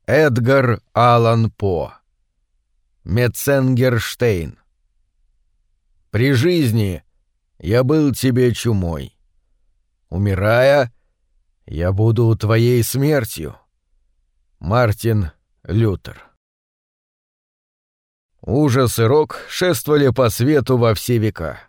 Эдгар Аллан По. Метценгерштейн. При жизни я был тебе чумой. Умирая, я буду твоей смертью. Мартин Лютер. Ужас и рок шествовали по свету во все века.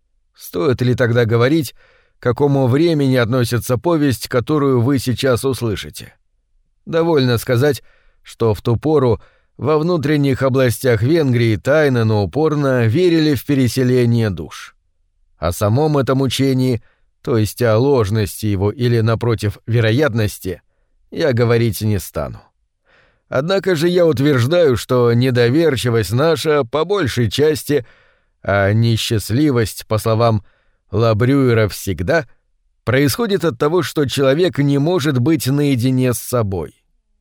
Стоит ли тогда говорить, к какому времени относится повесть, которую вы сейчас услышите? Довольно сказать, что в ту пору во внутренних областях Венгрии тайно, но упорно верили в переселение душ. О самом этом учении, то есть о ложности его или, напротив, вероятности, я говорить не стану. Однако же я утверждаю, что недоверчивость наша по большей части, а несчастливость, по словам Лабрюера, всегда происходит от того, что человек не может быть наедине с собой.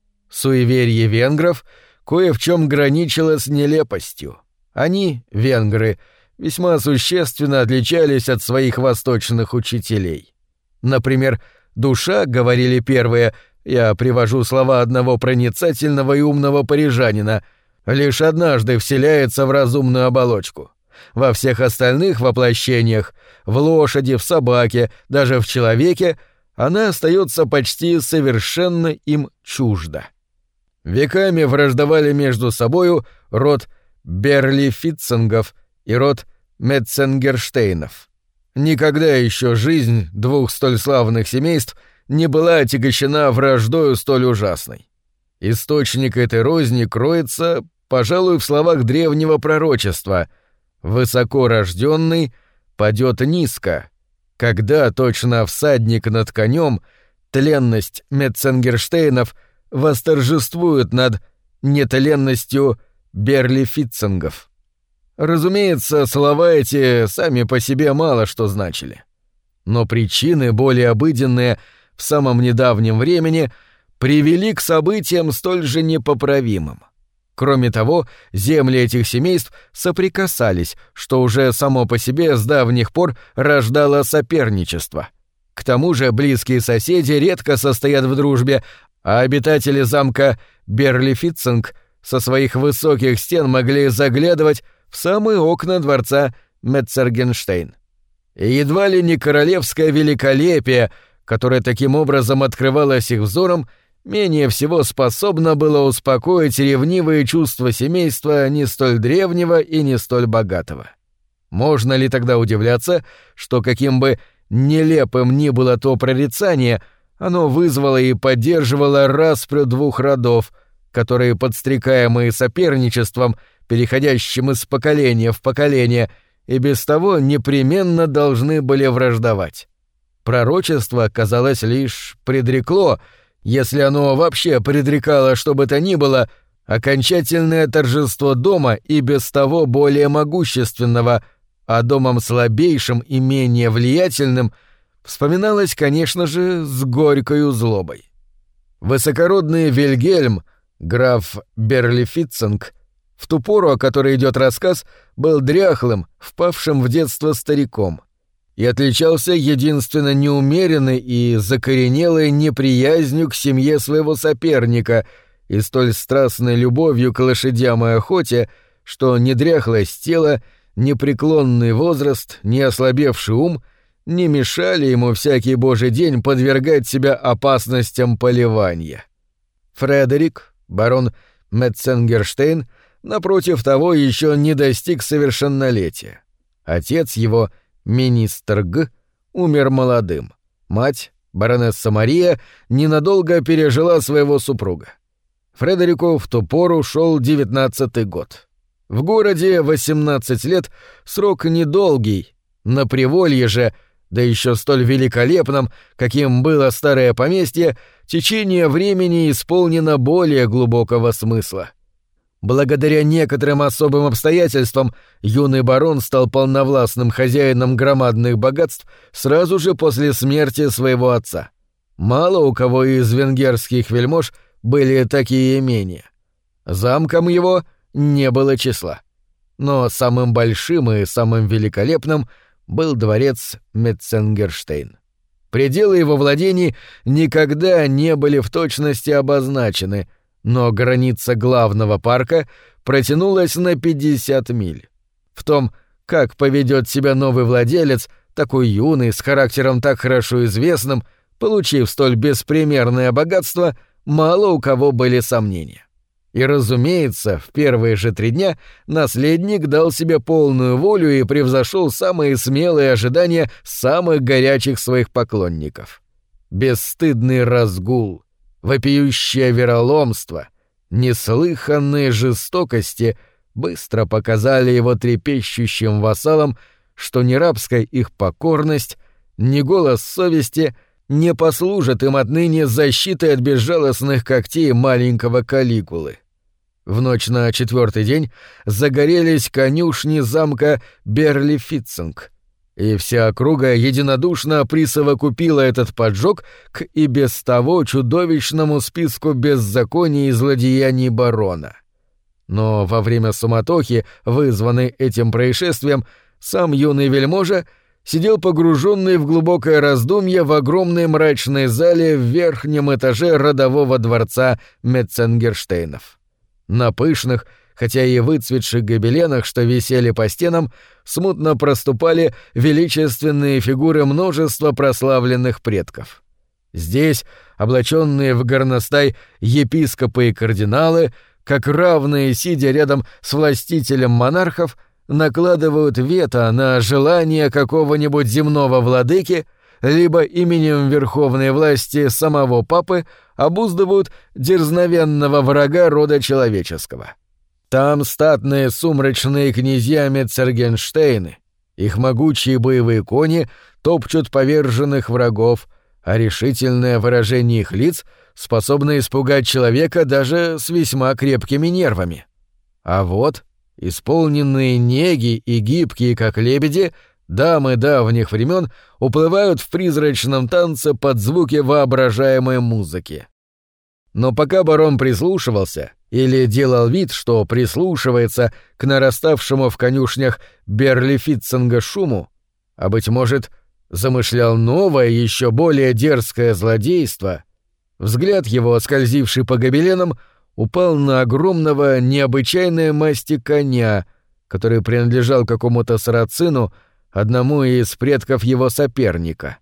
Суеверие венгров кое в чем граничило с нелепостью. Они, венгры, весьма существенно отличались от своих восточных учителей. Например, душа, говорили первые, я привожу слова одного проницательного и умного парижанина, лишь однажды вселяется в разумную оболочку. Во всех остальных воплощениях, в лошади, в собаке, даже в человеке, она остается почти совершенно им чужда. Веками враждовали между собою род Берлифитцингов и род Метценгерштейнов. Никогда еще жизнь двух столь славных семейств не была отягощена враждою столь ужасной. Источник этой розни кроется, пожалуй, в словах древнего пророчества: «Высоко рожденный падет низко, когда точно всадник над конем, тленность Метценгерштейнов восторжествует над нетленностью Берлифитцингов». Разумеется, слова эти сами по себе мало что значили. Но причины, более обыденные в самом недавнем времени, привели к событиям столь же непоправимым. Кроме того, земли этих семейств соприкасались, что уже само по себе с давних пор рождало соперничество. К тому же близкие соседи редко состоят в дружбе, а обитатели замка Берлифитцинг со своих высоких стен могли заглядывать в самые окна дворца Метцергенштейн. И едва ли не королевское великолепие, которое таким образом открывалось их взором, менее всего способно было успокоить ревнивые чувства семейства не столь древнего и не столь богатого. Можно ли тогда удивляться, что каким бы нелепым ни было то прорицание, оно вызвало и поддерживало распрю двух родов, которые, подстрекаемые соперничеством, переходящим из поколения в поколение, и без того непременно должны были враждовать. Пророчество, казалось, лишь предрекло, если оно вообще предрекало что бы то ни было, окончательное торжество дома и без того более могущественного, а домом слабейшим и менее влиятельным вспоминалось, конечно же, с горькою злобой. Высокородный Вильгельм, граф Берлифитцинг, в ту пору, о которой идет рассказ, был дряхлым, впавшим в детство стариком, и отличался единственно неумеренной и закоренелой неприязнью к семье своего соперника и столь страстной любовью к лошадям и охоте, что ни дряхлость тела, ни преклонный возраст, ни ослабевший ум не мешали ему всякий божий день подвергать себя опасностям поливания. Фредерик, барон Метценгерштейн, напротив того, еще не достиг совершеннолетия. Отец его, министр Г., умер молодым. Мать, баронесса Мария, ненадолго пережила своего супруга. Фредерику в ту пору шел 19-й год. В городе 18 лет срок недолгий, на Приволье же, да еще столь великолепном, каким было старое поместье, течение времени исполнено более глубокого смысла. Благодаря некоторым особым обстоятельствам юный барон стал полновластным хозяином громадных богатств сразу же после смерти своего отца. Мало у кого из венгерских вельмож были такие имения. Замком его не было числа. Но самым большим и самым великолепным был дворец Метценгерштейн. Пределы его владений никогда не были в точности обозначены, но граница главного парка протянулась на 50 миль. В том, как поведет себя новый владелец, такой юный, с характером так хорошо известным, получив столь беспримерное богатство, мало у кого были сомнения. И, разумеется, в первые же 3 дня наследник дал себе полную волю и превзошел самые смелые ожидания самых горячих своих поклонников. Бесстыдный разгул, вопиющее вероломство, неслыханные жестокости быстро показали его трепещущим вассалам, что ни рабская их покорность, ни голос совести не послужат им отныне защитой от безжалостных когтей маленького Калигулы. В ночь на 4-й день загорелись конюшни замка Берлифицинг, и вся округа единодушно присовокупила этот поджог к и без того чудовищному списку беззаконий и злодеяний барона. Но во время суматохи, вызванной этим происшествием, сам юный вельможа сидел погруженный в глубокое раздумье в огромной мрачной зале в верхнем этаже родового дворца Метценгерштейнов. На пышных, хотя и выцветших гобеленах, что висели по стенам, смутно проступали величественные фигуры множества прославленных предков. Здесь, облаченные в горностай епископы и кардиналы, как равные, сидя рядом с властителем монархов, накладывают вето на желание какого-нибудь земного владыки, либо именем верховной власти самого папы обуздывают дерзновенного врага рода человеческого. Там статные сумрачные князья Метцергенштейны, их могучие боевые кони топчут поверженных врагов, а решительное выражение их лиц способно испугать человека даже с весьма крепкими нервами. А вот, исполненные неги и гибкие, как лебеди, дамы давних времен уплывают в призрачном танце под звуки воображаемой музыки. Но пока барон прислушивался или делал вид, что прислушивается к нараставшему в конюшнях Берлифицинга шуму, а, быть может, замышлял новое, еще более дерзкое злодейство, взгляд его, скользивший по гобеленам, упал на огромного необычайной масти коня, который принадлежал какому-то сарацину, одному из предков его соперника.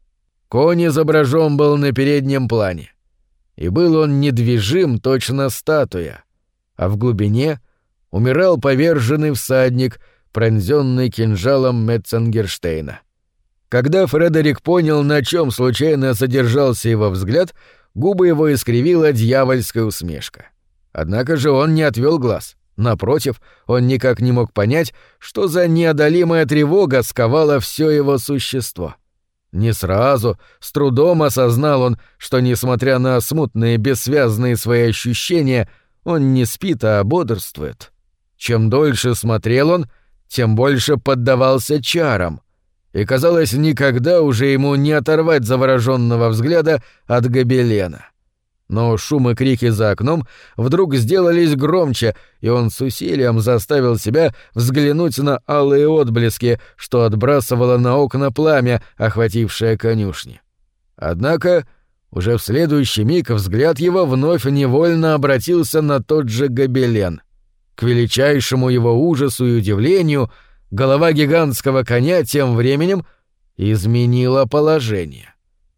Конь изображен был на переднем плане, и был он недвижим, точно статуя, а в глубине умирал поверженный всадник, пронзенный кинжалом Метценгерштейна. Когда Фредерик понял, на чем случайно задержался его взгляд, губы его искривила дьявольская усмешка. Однако же он не отвел глаз. Напротив, он никак не мог понять, что за неодолимая тревога сковала все его существо. Не сразу, с трудом осознал он, что, несмотря на смутные, бессвязные свои ощущения, он не спит, а бодрствует. Чем дольше смотрел он, тем больше поддавался чарам, и, казалось, никогда уже ему не оторвать завороженного взгляда от гобелена. Но шум и крики за окном вдруг сделались громче, и он с усилием заставил себя взглянуть на алые отблески, что отбрасывало на окна пламя, охватившее конюшни. Однако уже в следующий миг взгляд его вновь невольно обратился на тот же гобелен. К величайшему его ужасу и удивлению голова гигантского коня тем временем изменила положение.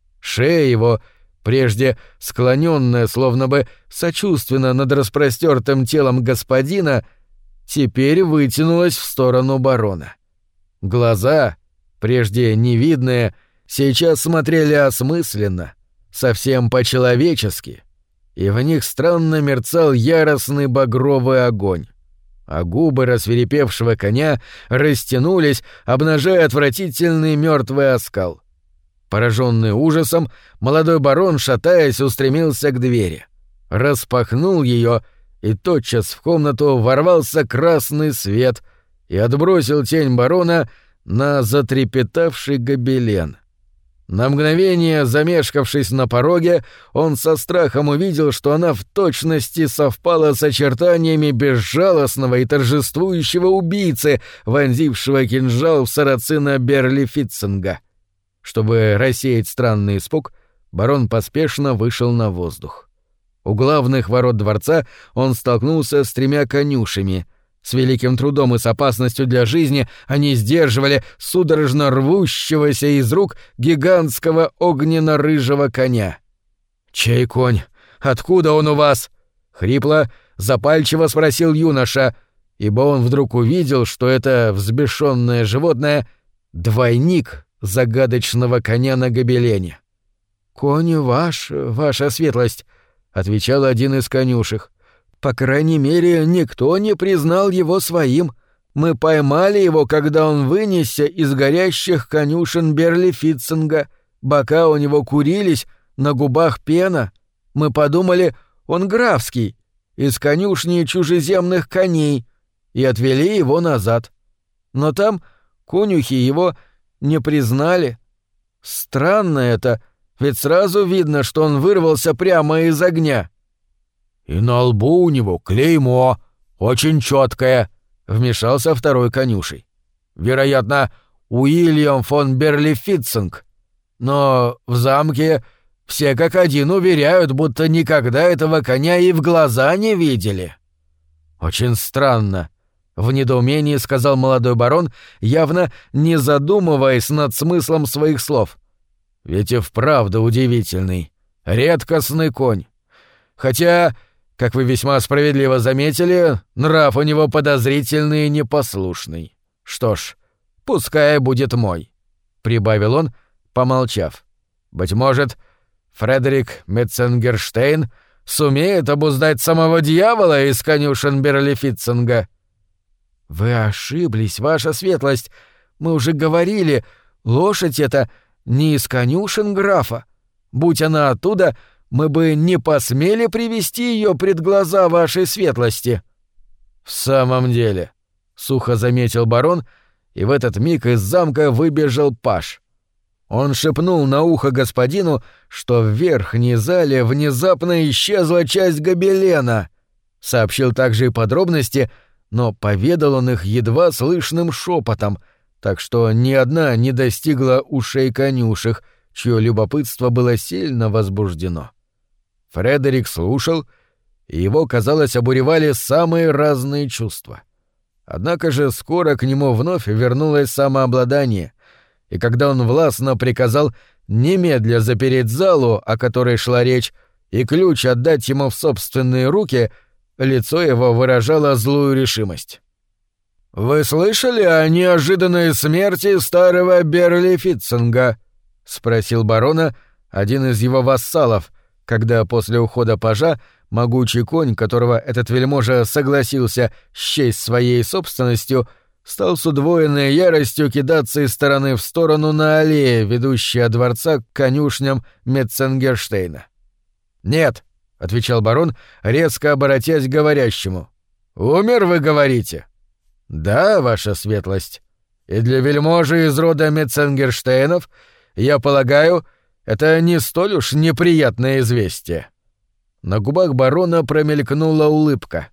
Шея его, прежде склоненная, словно бы сочувственно над распростертым телом господина, теперь вытянулась в сторону барона. Глаза, прежде невидные, сейчас смотрели осмысленно, совсем по-человечески, и в них странно мерцал яростный багровый огонь, а губы рассвирепевшего коня растянулись, обнажая отвратительный мертвый оскал. Пораженный ужасом, молодой барон, шатаясь, устремился к двери. Распахнул ее, и тотчас в комнату ворвался красный свет и отбросил тень барона на затрепетавший гобелен. На мгновение, замешкавшись на пороге, он со страхом увидел, что она в точности совпала с очертаниями безжалостного и торжествующего убийцы, вонзившего кинжал в сарацина Берлифицинга. Чтобы рассеять странный испуг, барон поспешно вышел на воздух. У главных ворот дворца он столкнулся с 3 конюшами. С великим трудом и с опасностью для жизни они сдерживали судорожно рвущегося из рук гигантского огненно-рыжего коня. «Чей конь? Откуда он у вас?» — хрипло, запальчиво спросил юноша, ибо он вдруг увидел, что это взбешённое животное — двойник загадочного коня на гобелене. «Конь ваш, ваша светлость», — отвечал один из конюшек. «По крайней мере, никто не признал его своим. Мы поймали его, когда он вынесся из горящих конюшен Берлифитцинга. Бока у него курились, на губах пена. Мы подумали, он графский, из конюшни чужеземных коней, и отвели его назад. Но там конюхи его не признали. Странно это, ведь сразу видно, что он вырвался прямо из огня». «И на лбу у него клеймо, очень чёткое», — вмешался второй конюшей. «Вероятно, Уильям фон Берлифитцинг. Но в замке все как один уверяют, будто никогда этого коня и в глаза не видели». «Очень странно», — в недоумении сказал молодой барон, явно не задумываясь над смыслом своих слов. «Ведь и вправду удивительный, редкостный конь. Хотя, как вы весьма справедливо заметили, нрав у него подозрительный и непослушный. Что ж, пускай будет мой», — прибавил он, помолчав. «Быть может, Фредерик Метценгерштейн сумеет обуздать самого дьявола из конюшен Берлифитцинга». «Вы ошиблись, ваша светлость. Мы уже говорили, лошадь эта не из конюшен графа. Будь она оттуда, мы бы не посмели привести ее пред глаза вашей светлости». «В самом деле», — сухо заметил барон, и в этот миг из замка выбежал паж. Он шепнул на ухо господину, что в верхней зале внезапно исчезла часть гобелена. Сообщил также и подробности, но поведал он их едва слышным шепотом, так что ни одна не достигла ушей конюшек, чье любопытство было сильно возбуждено. Фредерик слушал, и его, казалось, обуревали самые разные чувства. Однако же скоро к нему вновь вернулось самообладание, и когда он властно приказал немедля запереть залу, о которой шла речь, и ключ отдать ему в собственные руки, лицо его выражало злую решимость. «Вы слышали о неожиданной смерти старого Берлифитцинга?» — спросил барона один из его вассалов, когда после ухода пажа могучий конь, которого этот вельможа согласился счесть своей собственностью, стал с удвоенной яростью кидаться из стороны в сторону на аллее, ведущей от дворца к конюшням Метценгерштейна. «Нет», — отвечал барон, резко оборотясь к говорящему. «Умер, вы говорите?» «Да, ваша светлость. И для вельможи из рода Метценгерштейнов, я полагаю, это не столь уж неприятное известие». На губах барона промелькнула улыбка.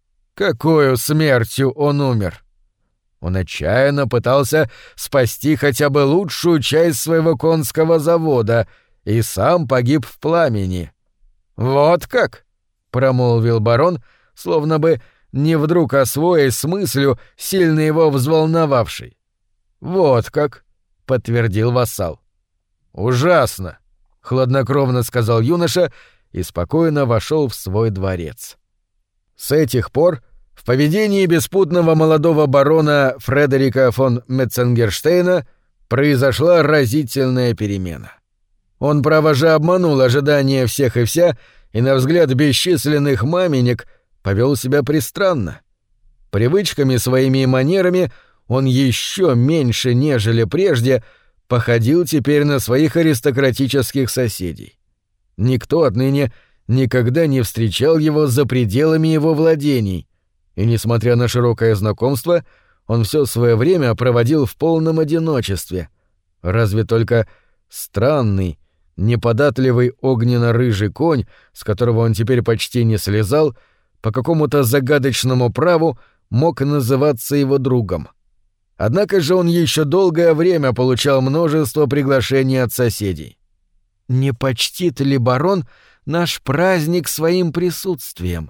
«Какою смертью он умер?» Он отчаянно пытался спасти хотя бы лучшую часть своего конского завода и сам погиб в пламени. «Вот как?» — промолвил барон, словно бы не вдруг освоясь с мыслью, сильно его взволновавшей. «Вот как?» — подтвердил вассал. «Ужасно!» — хладнокровно сказал юноша и спокойно вошел в свой дворец. С этих пор в поведении беспутного молодого барона Фредерика фон Метценгерштейна произошла разительная перемена. Он, право же, обманул ожидания всех и вся, и на взгляд бесчисленных маменек повел себя пристранно. Привычками своими и манерами он еще меньше, нежели прежде, походил теперь на своих аристократических соседей. Никто отныне никогда не встречал его за пределами его владений, и, несмотря на широкое знакомство, он все свое время проводил в полном одиночестве. Разве только странный, неподатливый огненно-рыжий конь, с которого он теперь почти не слезал, по какому-то загадочному праву мог называться его другом. Однако же он еще долгое время получал множество приглашений от соседей. «Не почтит ли барон наш праздник своим присутствием.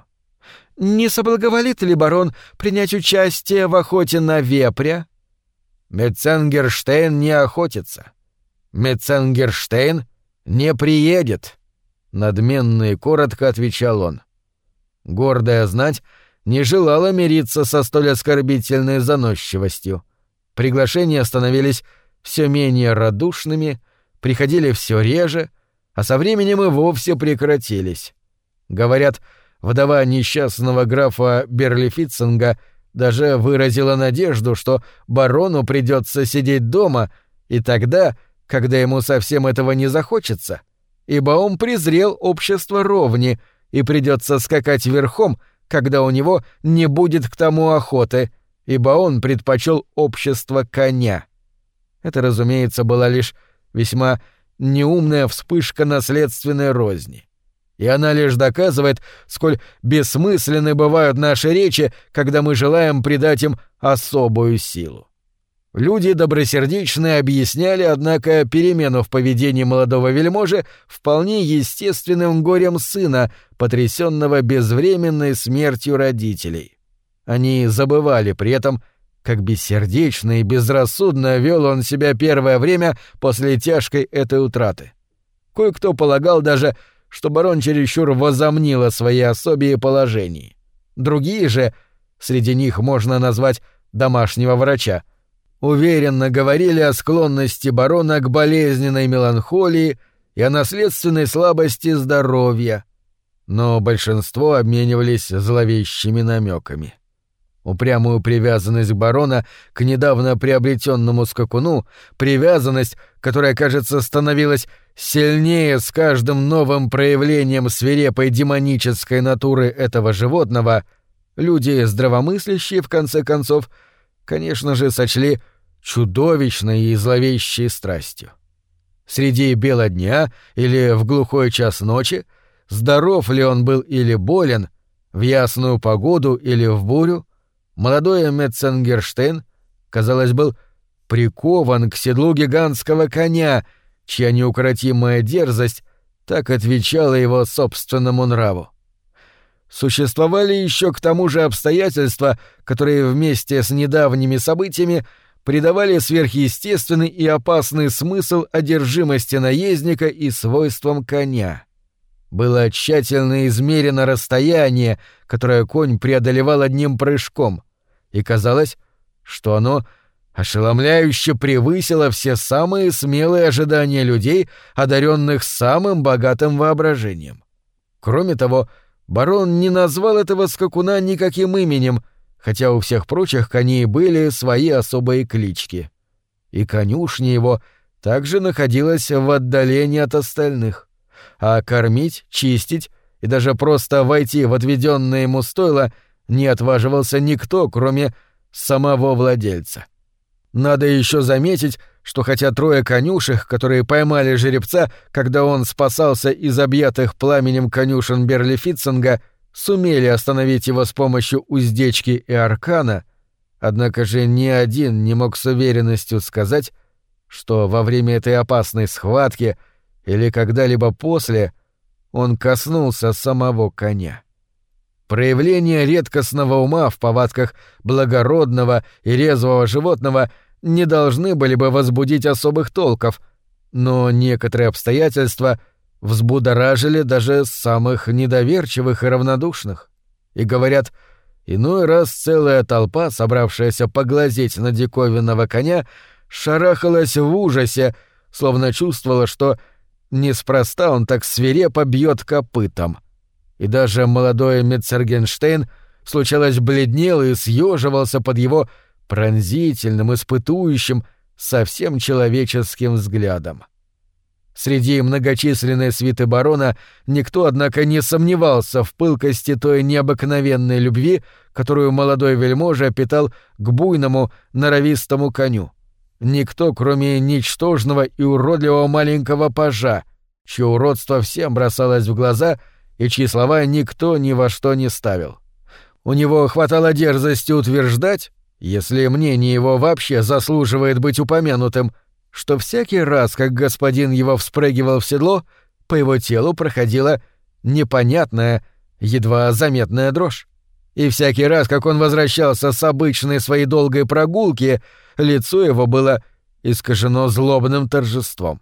Не соблаговолит ли барон принять участие в охоте на вепря? Метценгерштейн не охотится. Метценгерштейн не приедет, — надменно и коротко отвечал он. Гордая знать не желала мириться со столь оскорбительной заносчивостью. Приглашения становились все менее радушными, приходили все реже, а со временем и вовсе прекратились. Говорят, вдова несчастного графа Берлифицинга даже выразила надежду, что барону придется сидеть дома и тогда, когда ему совсем этого не захочется, ибо он презрел общество ровни и придется скакать верхом, когда у него не будет к тому охоты, ибо он предпочел общество коня. Это, разумеется, была лишь весьма неумная вспышка наследственной розни. И она лишь доказывает, сколь бессмысленны бывают наши речи, когда мы желаем придать им особую силу. Люди добросердечные объясняли, однако, перемену в поведении молодого вельможи вполне естественным горем сына, потрясенного безвременной смертью родителей. Они забывали при этом, как бессердечно и безрассудно вел он себя первое время после тяжкой этой утраты. Кое-кто полагал даже, что барон чересчур возомнил о своей особе и положении. Другие же, среди них можно назвать домашнего врача, уверенно говорили о склонности барона к болезненной меланхолии и о наследственной слабости здоровья, но большинство обменивались зловещими намеками. Упрямую привязанность барона к недавно приобретенному скакуну, привязанность, которая, кажется, становилась сильнее с каждым новым проявлением свирепой демонической натуры этого животного, люди здравомыслящие, в конце концов, конечно же, сочли чудовищной и зловещей страстью. Среди бела дня или в глухой час ночи, здоров ли он был или болен, в ясную погоду или в бурю, молодой Метценгерштейн, казалось, был прикован к седлу гигантского коня, чья неукротимая дерзость так отвечала его собственному нраву. Существовали еще к тому же обстоятельства, которые вместе с недавними событиями придавали сверхъестественный и опасный смысл одержимости наездника и свойствам коня. Было тщательно измерено расстояние, которое конь преодолевал одним прыжком, и казалось, что оно ошеломляюще превысило все самые смелые ожидания людей, одаренных самым богатым воображением. Кроме того, барон не назвал этого скакуна никаким именем, хотя у всех прочих коней были свои особые клички. И конюшня его также находилась в отдалении от остальных, а кормить, чистить и даже просто войти в отведенное ему стойло не отваживался никто, кроме самого владельца. Надо еще заметить, что хотя трое конюшек, которые поймали жеребца, когда он спасался из объятых пламенем конюшен Берлифицинга, сумели остановить его с помощью уздечки и аркана, однако же ни один не мог с уверенностью сказать, что во время этой опасной схватки или когда-либо после он коснулся самого коня. Проявление редкостного ума в повадках благородного и резвого животного не должны были бы возбудить особых толков, но некоторые обстоятельства взбудоражили даже самых недоверчивых и равнодушных. И, говорят, иной раз целая толпа, собравшаяся поглазеть на диковинного коня, шарахалась в ужасе, словно чувствовала, что неспроста он так свирепо бьет копытом. И даже молодой Метценгерштейн, случалось, бледнел и съеживался под его пронзительным, испытующим, совсем человеческим взглядом. Среди многочисленной свиты барона никто, однако, не сомневался в пылкости той необыкновенной любви, которую молодой вельможа питал к буйному, норовистому коню. Никто, кроме ничтожного и уродливого маленького пажа, чье уродство всем бросалось в глаза и чьи слова никто ни во что не ставил. У него хватало дерзости утверждать, если мнение его вообще заслуживает быть упомянутым, что всякий раз, как господин его вспрыгивал в седло, по его телу проходила непонятная, едва заметная дрожь. И всякий раз, как он возвращался с обычной своей долгой прогулки, лицо его было искажено злобным торжеством.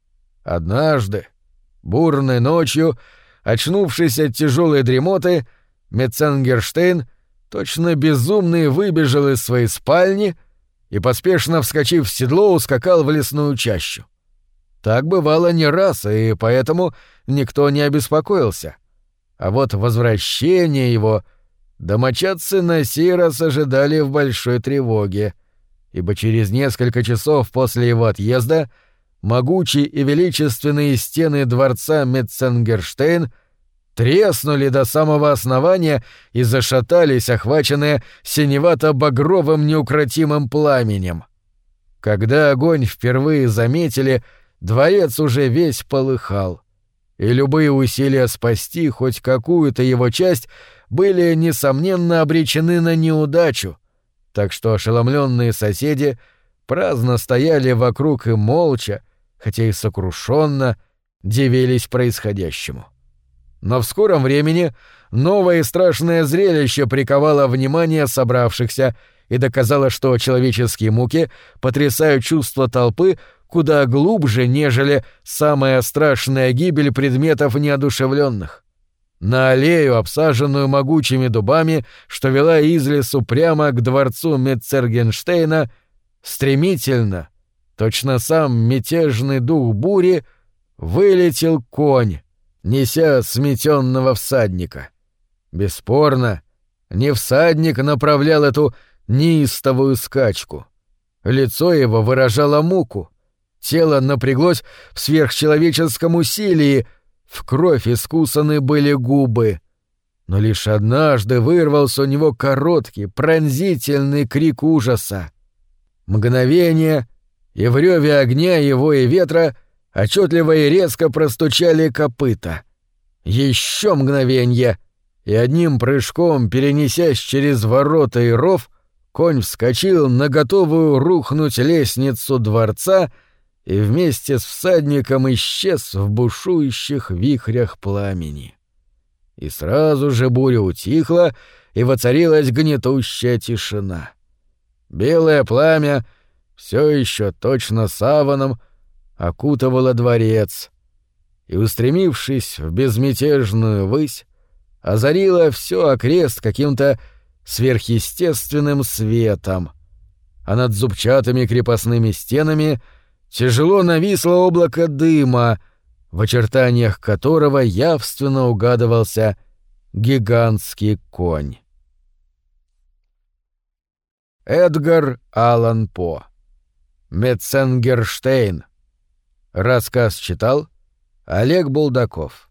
Однажды, бурной ночью, очнувшись от тяжелой дремоты, Метценгерштейн, точно безумный, выбежал из своей спальни и, поспешно вскочив в седло, ускакал в лесную чащу. Так бывало не раз, и поэтому никто не обеспокоился. А вот возвращение его домочадцы на сей раз ожидали в большой тревоге, ибо через несколько часов после его отъезда могучие и величественные стены дворца Метценгерштейн треснули до самого основания и зашатались, охваченные синевато-багровым неукротимым пламенем. Когда огонь впервые заметили, дворец уже весь полыхал, и любые усилия спасти хоть какую-то его часть были, несомненно, обречены на неудачу, так что ошеломленные соседи праздно стояли вокруг и молча, хотя и сокрушенно, дивились происходящему. Но в скором времени новое и страшное зрелище приковало внимание собравшихся и доказало, что человеческие муки потрясают чувства толпы куда глубже, нежели самая страшная гибель предметов неодушевленных. На аллею, обсаженную могучими дубами, что вела из лесу прямо к дворцу Метценгерштейна, стремительно, точно сам мятежный дух бури, вылетел конь, неся сметенного всадника. Бесспорно, не всадник направлял эту неистовую скачку. Лицо его выражало муку, тело напряглось в сверхчеловеческом усилии, в кровь искусаны были губы. Но лишь однажды вырвался у него короткий, пронзительный крик ужаса. Мгновение, и в рёве огня его и ветра отчетливо и резко простучали копыта. Еще мгновенье, и одним прыжком, перенесясь через ворота и ров, конь вскочил на готовую рухнуть лестницу дворца и вместе с всадником исчез в бушующих вихрях пламени. И сразу же буря утихла, и воцарилась гнетущая тишина. Белое пламя все еще точно саваном окутывало дворец и, устремившись в безмятежную высь, озарило все окрест каким-то сверхъестественным светом, а над зубчатыми крепостными стенами тяжело нависло облако дыма, в очертаниях которого явственно угадывался гигантский конь. Эдгар Аллан По. Метценгерштейн. Рассказ читал Олег Булдаков.